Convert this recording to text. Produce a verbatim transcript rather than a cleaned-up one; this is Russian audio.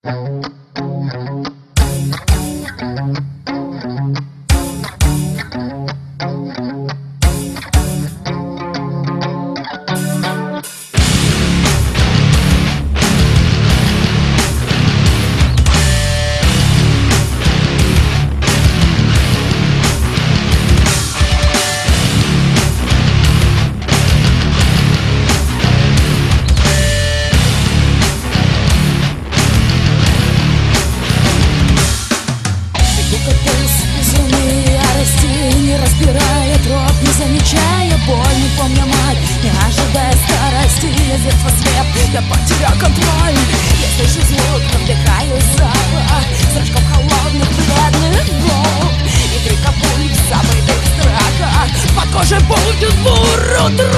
Разбирая троп, не замечая боль, не помня мать, не ожидая старости, я с детства слеп, я потерял контроль. Я слышу звук, вдыхаю запах зрачков холодных, бледных губ и крика пуль в забытых страхах. По коже будет буруд.